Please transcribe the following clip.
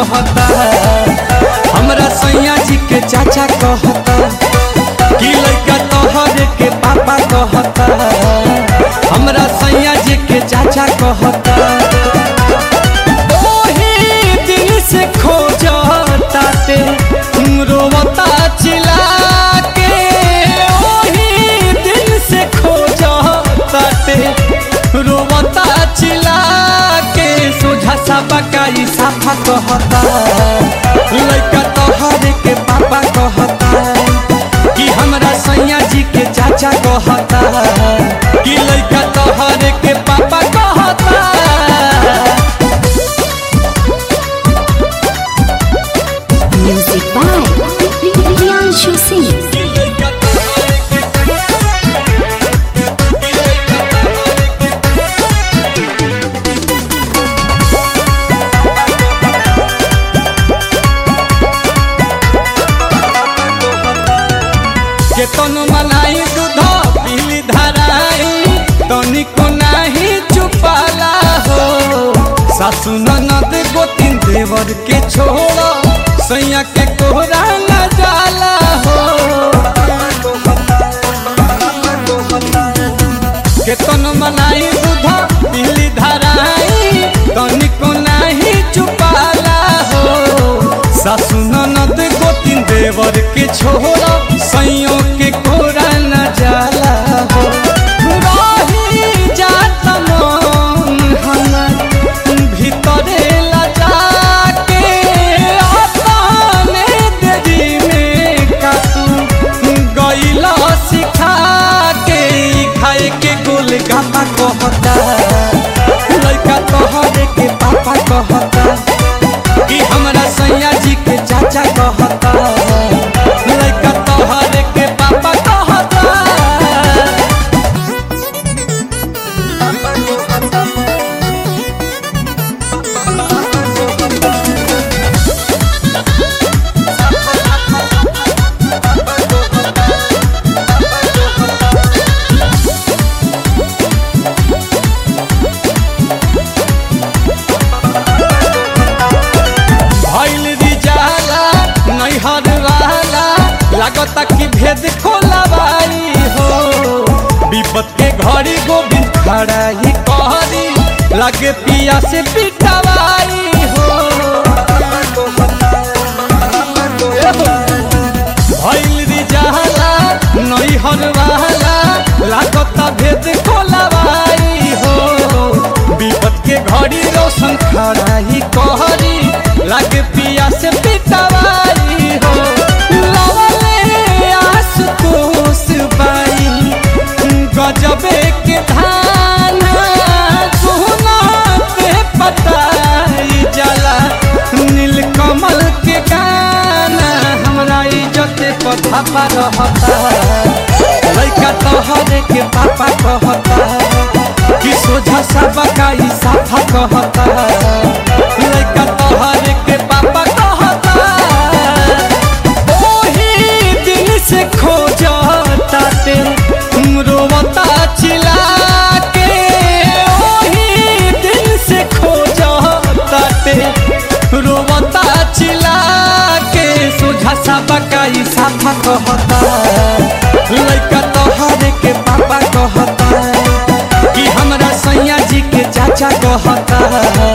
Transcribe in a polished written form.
कहता, हमरा सैया जी के चाचा कहता, कि लइका तोहरे के पापा कहता, हमरा सैया जी के चाचा कहता। ओही दिल से खोजता ते रोवता चिल्ला के, ओही दिल से खोजता ते रोवता चिल्ला के, सोझा साबा का ई साफा कहता, लइका तोहरे के पापा कहता, कि हमरा सैया जी के चाचा कहता, कि लइका तोहरे के पापा कहता। Music by Priyanshu Singh. केतन मलाई दूध पीली धराई, तनिको नाही चुपाला हो, सासु ननद गोतिन देवर के छोड़, सैया के कोहरा न जाला हो। केतन मलाई दूध पीली धराई, तनिको नाही चुपाला हो, सासु ननद गोतिन देवर के छोड़, सैयों के कोरा न जाला हो। रही जात मन हमर भीतरे लजा के, अपने देरी में का तू गइला सिखा के, खाए के गोलगप्पा कहता, लइका तोहरे के पापा कहता, कि हमरा सैया जी के चाचा कहता, लइका तोहरे के पापा कहता। भइल रिजाला नैहर वाला, लागता कि भेद खोलवाई हो, विपत के घड़ी गोविंद खड़ा ही कहरी, लगे पिया से पिटवाई हो। भइल रिजाला नैहर वाला, लागता भेद खोलवाई हो, विपत के घड़ी रोशन खड़ा ही कहरी, लगे पिया से पिटवाई हो। लवले आशुतोष बाई गजबे के धान, सोना पे पटाई जाला नीलकमल के गाना, हमरा इज्जत पर धापा रहता, लइका तोहरे के पापा कहता, कि सोझा साबा का ई साफा कहता, लइका तोहरे के पापा कहता। ओही दिल से खोजता ते रोवता चिल्ला के, ओही दिल से खोजता ते रोवता चिल्ला के, सोझा साबा का ई साफा कहता, लइका तोहरे के पापा कहता, कि हमरा सैया जी के चाचा कहता।